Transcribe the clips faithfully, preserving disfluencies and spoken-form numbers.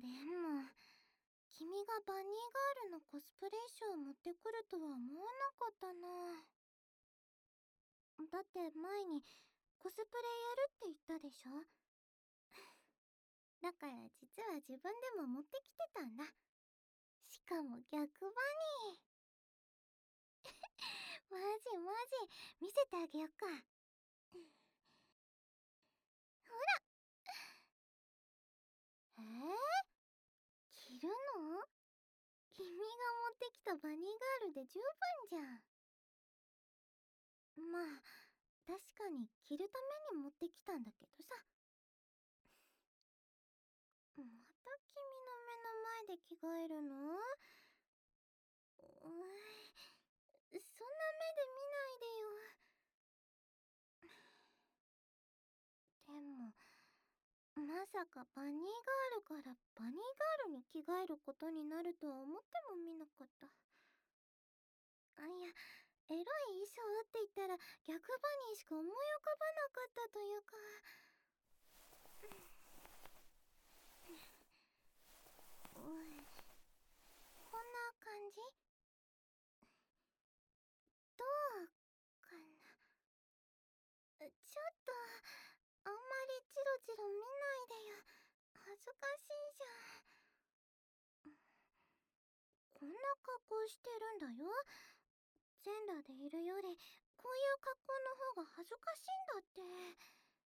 でも君がバニーガールのコスプレ衣装を持ってくるとは思わなかったな。だって前にコスプレやるって言ったでしょ。だから実は自分でも持ってきてたんだ。しかも逆バニー。マジマジ見せてあげよっか。ほら。えー、着るの？君が持ってきたバニーガールで十分じゃん。まあ確かに着るために持ってきたんだけどさ。また君の目の前で着替えるの？うーん、そんな目で見ないでよ。でもまさかバニーガールからバニーガールに着替えることになるとは思ってもみなかった。あ、いや、エロい衣装って言ったら逆バニーしか思い浮かばなかったというか。うん、こんな感じ？どうかな。ちょっとあんまりチロチロ見ないでよ。恥ずかしいじゃん。こんな格好してるんだよ。全裸でいるよりこういう格好の方が恥ずかしいんだって。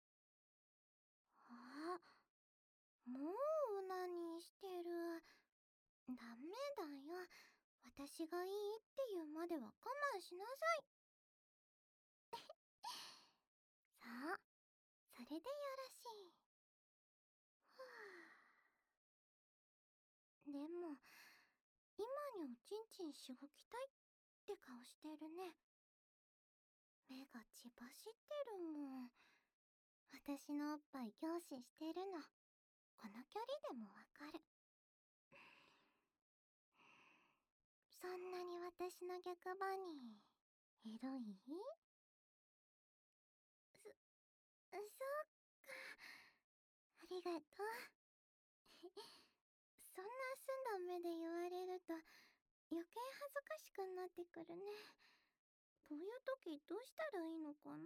あ、もうオナニーしてる。ダメだよ。私がいいって言うまでは我慢しなさい。さあ、それでよろしい。はあ、でも今におちんちんしごきたいって顔してるね。目が血走ってるもん。私のおっぱい凝視してるのこの距離でもわかる。そんなに私の逆バニーエロい？そ、そっか、ありがとう。そんな澄んだ目で言われると余計恥ずかしくなってくるね。こういう時どうしたらいいのかな。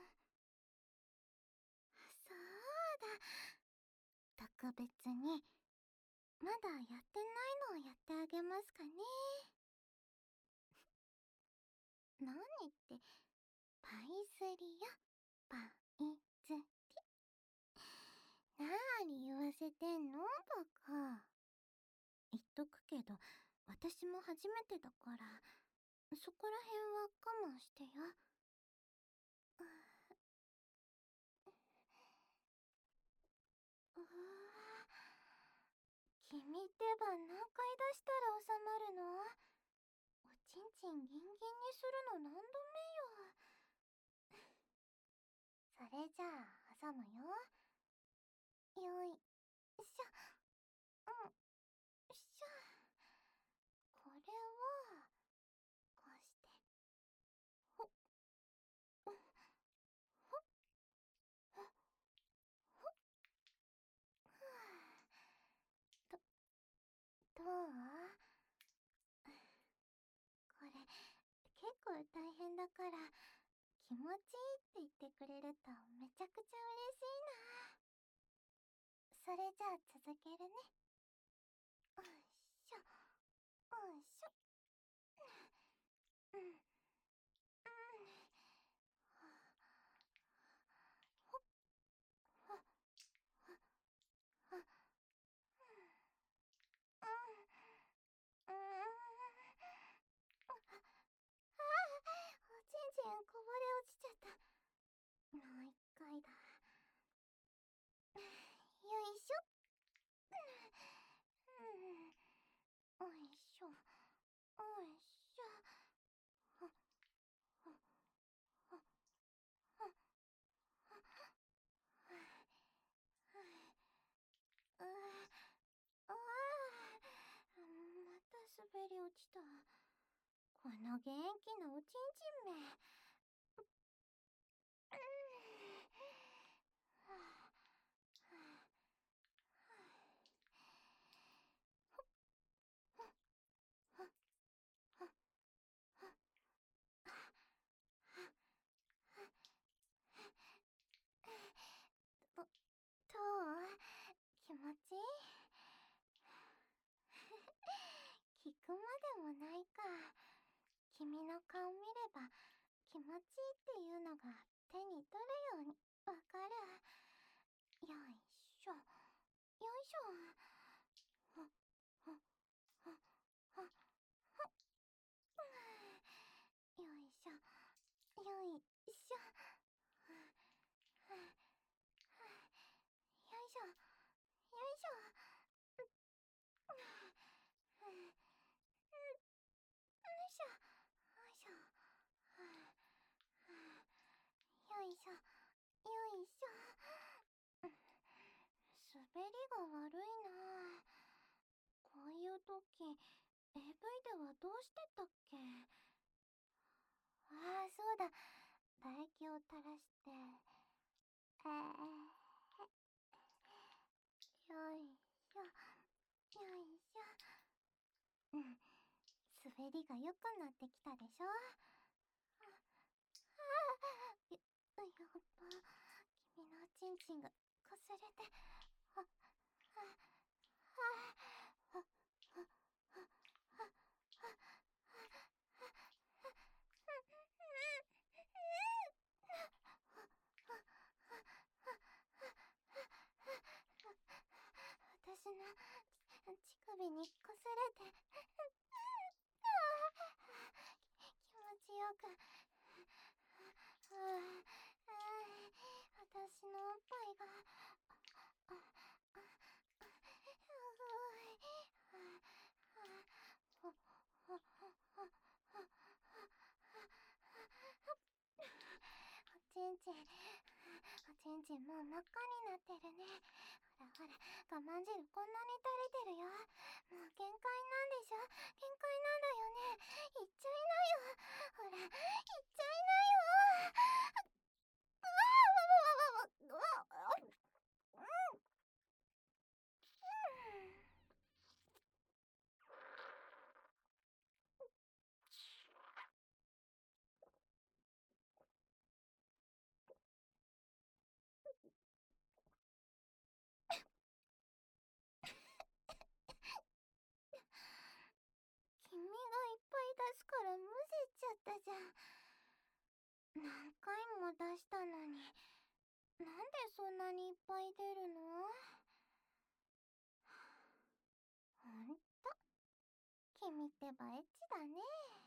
そうだ、特別にまだやってないのをやってあげますかね。何って、パイ釣りよ、パイ釣り。なーに言わせてんのバカ。言っとくけど私も初めてだからそこら辺は我慢してよ。うわ、君ってば何回出したら収まるの？おちんちんギンギンにするの何度目よ。それじゃあ挟むよ。よいしょ。うんしょ。これはこうしてほっほっほっほっほっ。どどう？これ結構大変だから気持ちいいって言ってくれるとめちゃくちゃ嬉しいな。それじゃあ続けるね。おいしょおいしょ。うんうん。ほっほっほっほっ。うんうん。ああ、おちんちんこぼれ落ちちゃった。もう一回だ。よいしょ。うん、おいしょおいしょ。ほほほほほ。うわあ、また滑り落ちた。この元気なおちんちんめ。うんはあはあはそう、気持ちいい。聞くまでもないか。君の顔見れば気持ちいいっていうのが手に取るようにわかる。よいしょ、よいしょ。ふっふっふっふっふっ。よいしょ、よいしょ。よいしょ、よいしょ。よいしょ、よいしょ。よいしょ、よいしょ。滑りが悪いな。こういう時 エーブイ ではどうしてたっけ。ああ、そうだ。唾液を垂らして、えー、よいしょ、よいしょ。うん、滑りが良くなってきたでしょ。ああ、や、やっと君のおちんちんがこすれて、あ、あ、あ、あ、あ、あ、私の乳首にこすれて、気持ちよく、私のおっぱいが、おちんちん、おちんちんもう真っ赤になってるね。ほらほら、我慢汁こんなに垂れてるよ。もう限界なんでしょ。限界なんだよね。いっちゃいなよ。ほら、いっちゃいなよ。うわわわわわわわわ。君がいっぱい出すからむせちゃったじゃん。何回も出したのに、なんでそんなにいっぱい出るの？ほんと、君ってばエッチだね。